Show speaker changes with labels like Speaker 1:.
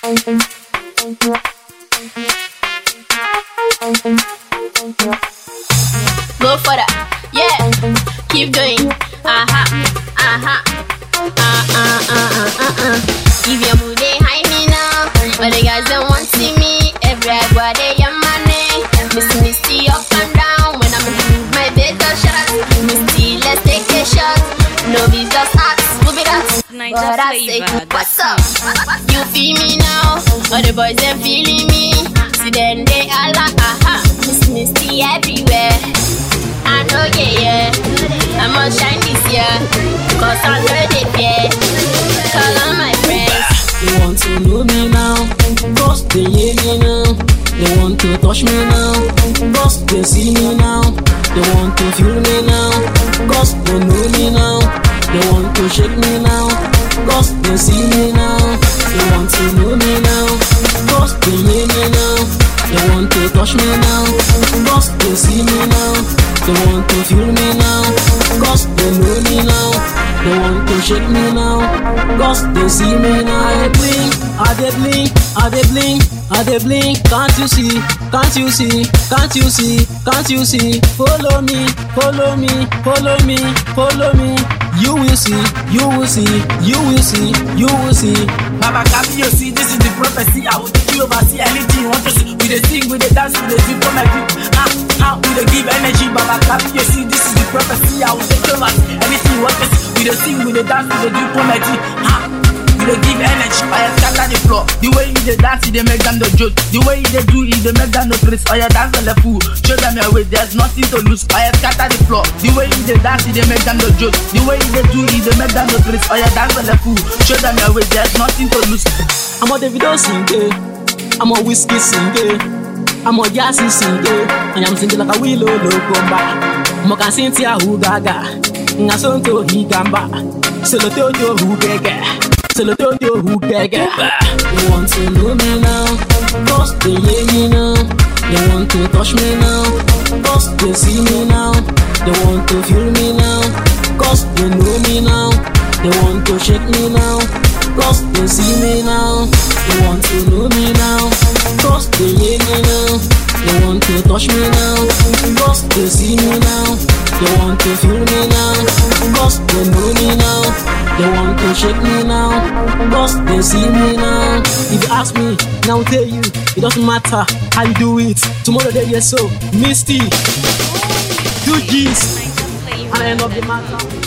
Speaker 1: Go for that, yeah. Keep going, Give your booty high me now, but the guys don't want to see me. Everybody, your money, Misty up and down. When I'm in my bed, I'll shut up. Misty, let's take a shot. No be just ask, move it out. But I say, what's up? You feel me now, all the boys they feeling me. See then they all like, Misty everywhere. I know, yeah, I must shine this year, cause I know they fear. Call on my friends.
Speaker 2: They want to know me now, cause they hear me now. They want to touch me now, cause they see me now. They want to feel me now, cause they know me now. They want to shake me now, cause they see me now. They want to know me now, cause they hear me now. They want to touch me now, cause they see me now. They want to feel me now, cause they know me now. They want to shake me now, cause they see me now. I blink, I dey blink, I dey blink. Can't you see, can't you see, can't you see, can't you see? Follow me, follow me, follow me, follow me. You will see, you will see, you will see, you will see.
Speaker 3: Baba Kabi, you see, this is the prophecy. I will take you over, see anything you want to see. We dey sing, we dey dance, we dey do for my people. We dey give energy. Baba Kabi, you see, this is the prophecy. I will take you over, see anything you want to see. We dey sing, we dey dance, we dey do for my people. We dey give energy. I scatter the floor. The way you dey dance, they make them the joke. The way you dey do it, they make them the praise. Oh, you dance on the fool. Show them your way. There's nothing to lose. I scatter the floor. The way you dey dance, they make them the joke. The way you dey do it, they make them the praise. Oh, you dance on the fool. Show them your way. There's nothing to lose.
Speaker 2: I'm a Davido singer. I'm a whiskey singer. I'm a Yassi singer. And I'm singing like a willow locomba. Moka Cynthia who gaga. Ngasonto he gamba. Solo Toto who gaga. Solo Toto who gaga. They want to know me now, cause they hear me now. They want to touch me now, cause they see me now. They want to feel me now, cause they know me now. They want to shake me now, cause they see me now. They want to know me now, cause they hear me now. They want to touch me now, cause they see me now. They want to feel me now, cause they know me now. They want to shake me now, cause they see me now. If you ask me, now I'll tell you, it doesn't matter how you do it. Tomorrow they get so Misty, 2 G's, and I end up the matter.